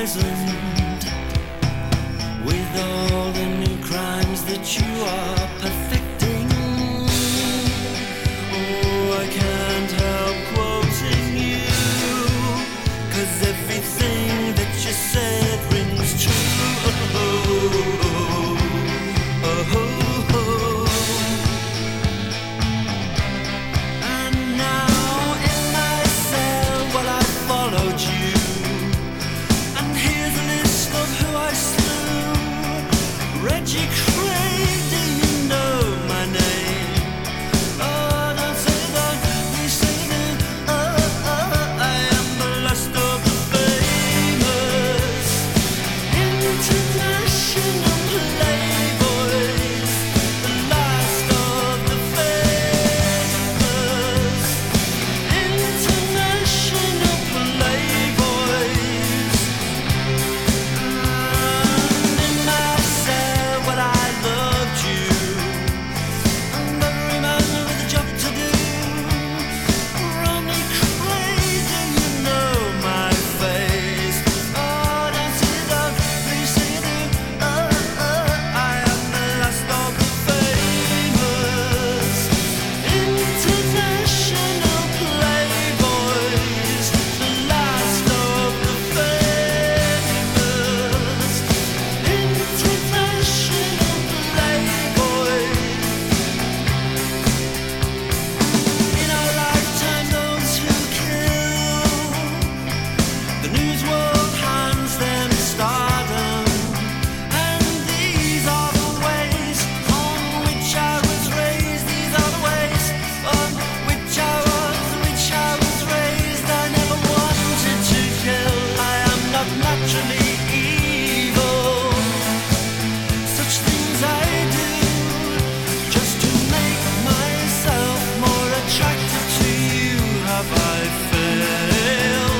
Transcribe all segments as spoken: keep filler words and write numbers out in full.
present with all the new crimes that you are perfecting. Oh, I can't help quoting you, 'cause everything that you said rings true. Oh, oh, oh. Reggie Craig, do you know my name? Oh, don't say that, you say that. Oh, oh, I am the last of the famous international playboys, the last of the famous international playboys. And in my I loved you, and every man with a job to do. Ronnie Crazy, you know my face. Oh, don't say that, please say do. Oh, oh, I am the last of the famous international playboys, the last of the famous international. In our lifetime, those who kill, the news world hands them stardom, and these are the ways on which I was raised. These are the ways on which I was, which I was raised. I never wanted to kill. I am not naturally evil. Such things I do just to make myself more attractive to you. Have I failed?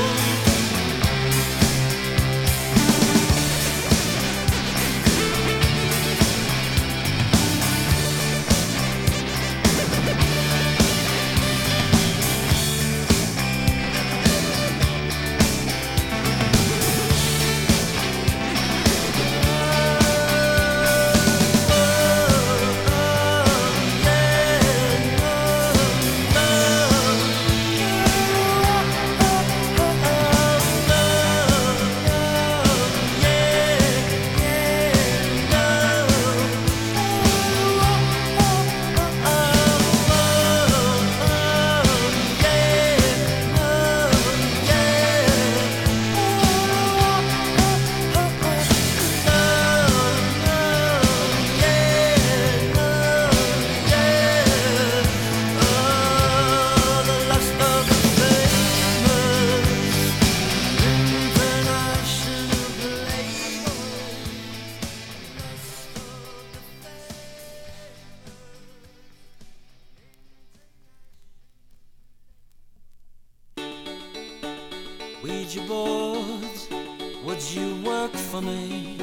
Ouija board, would you work for me?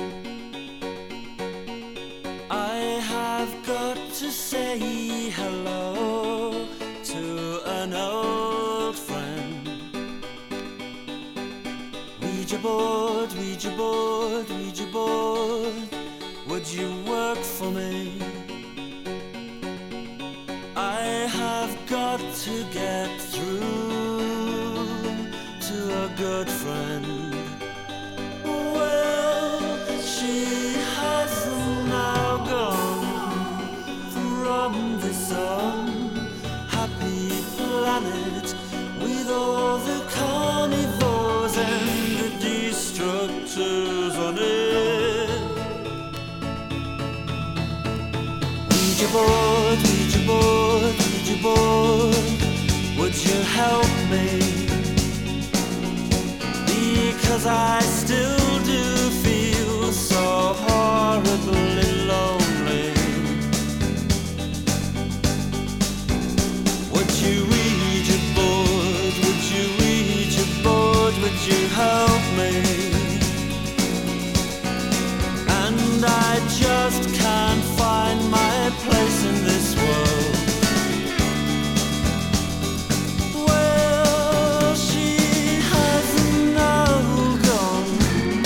I have got to say hello to an old friend. Ouija board, Ouija board, Ouija board, would you work for me? I have got to get through to a good friend. Well, she has now gone from this unhappy planet with all the carnivores and the destructors on it. Ouija board, Ouija board, Ouija board, would you help me? Because I still do feel so horribly lonely. Would you Ouija board, would you Ouija board, would you help me? And I just can't find my place in this world. Well, she has now gone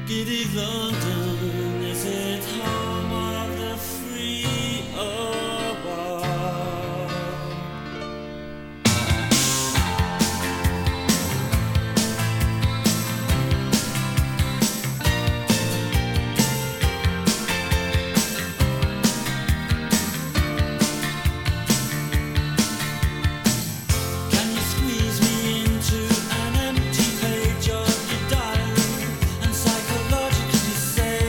Giddy London, is it home of the free or war? Can you squeeze me into an empty page of your diary and psychologically say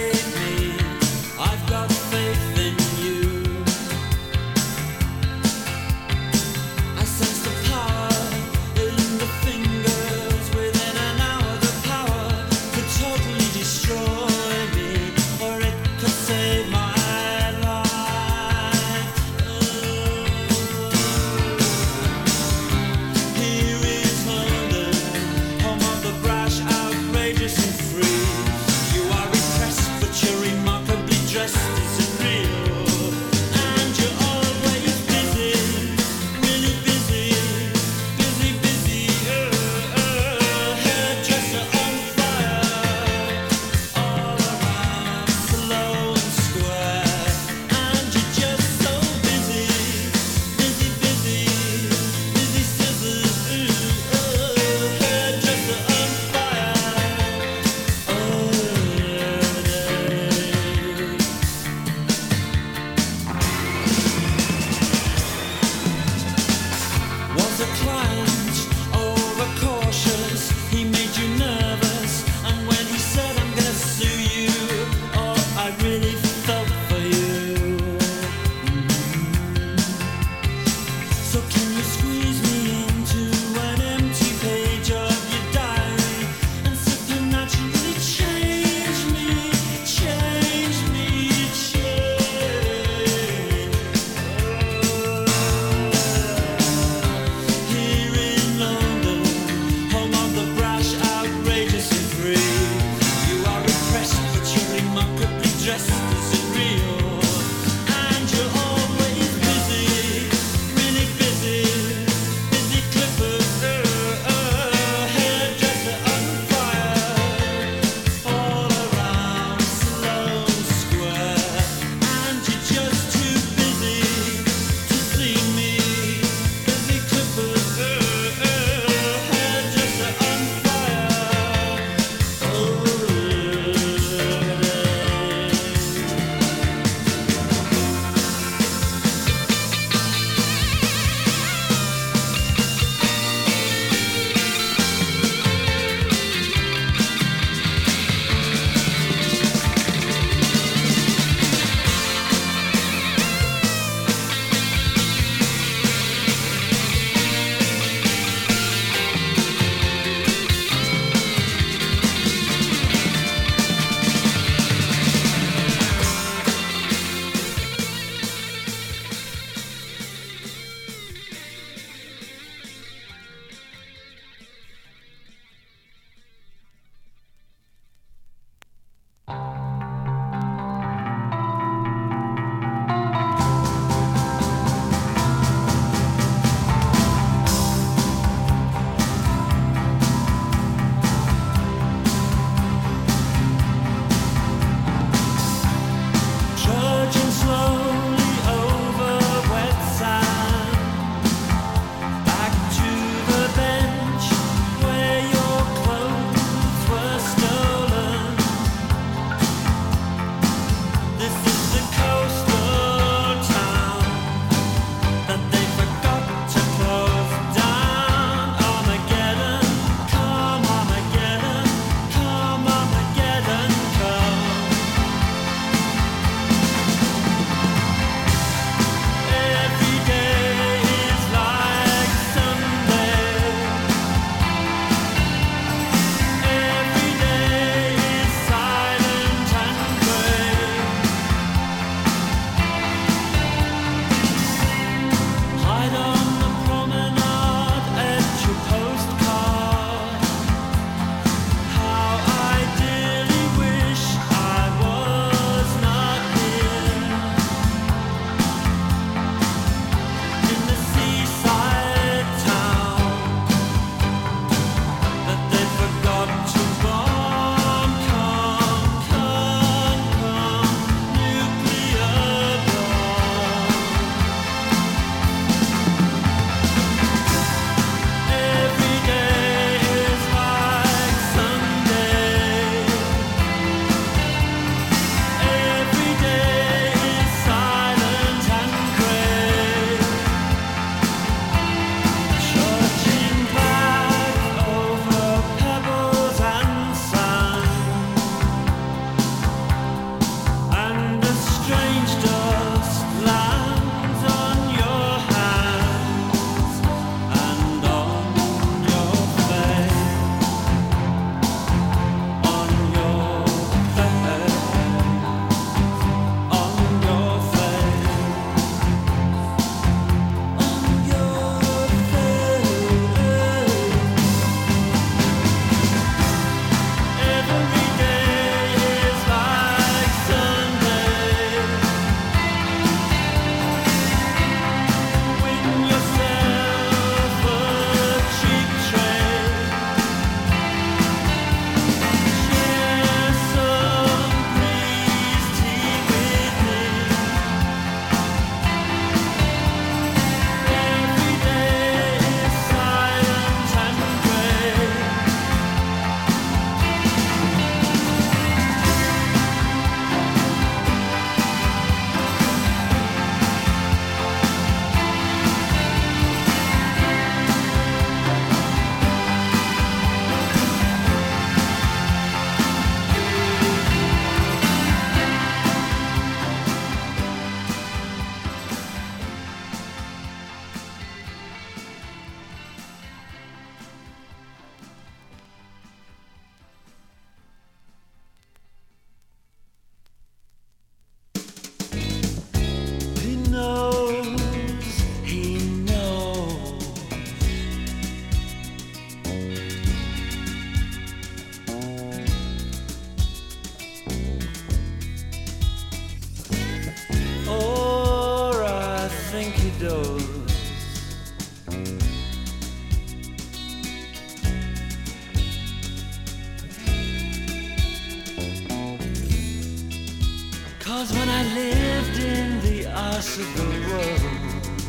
'Cause when I lived in the arse of the world,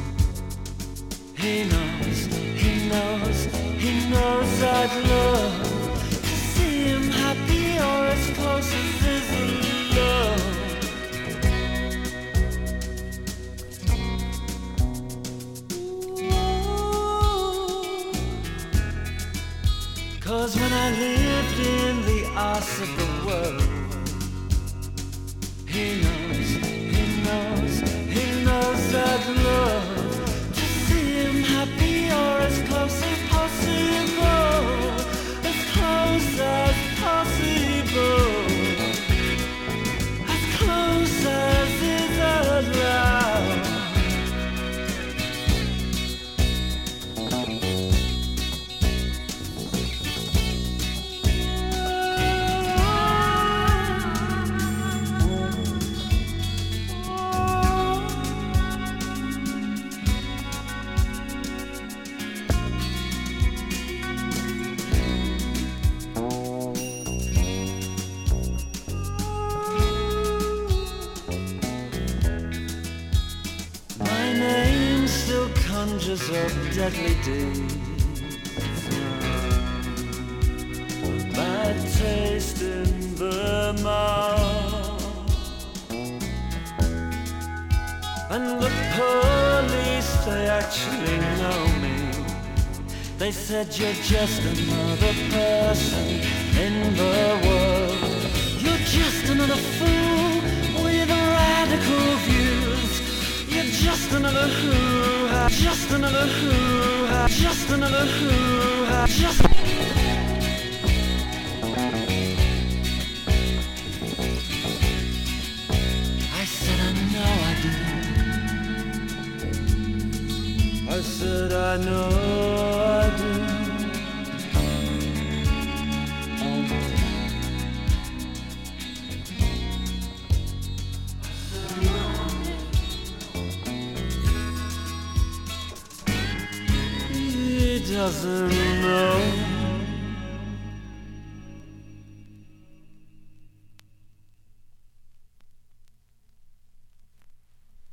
he knows, he knows, he knows I'd love to see him happy or as close as his love. 'Cause when I lived in the arse of the world, he knows, he knows, he knows I'd love to see him happy or as close as possible, as close as possible, as close as is allowed. Conjures up deadly deeds, bad taste in the mouth. And the police, they actually know me. They said you're just another person in the world. You're just another fool with radical views. You're just another who, just another who, just another who, just. I said I know I do. I said I know I do. Doesn't know.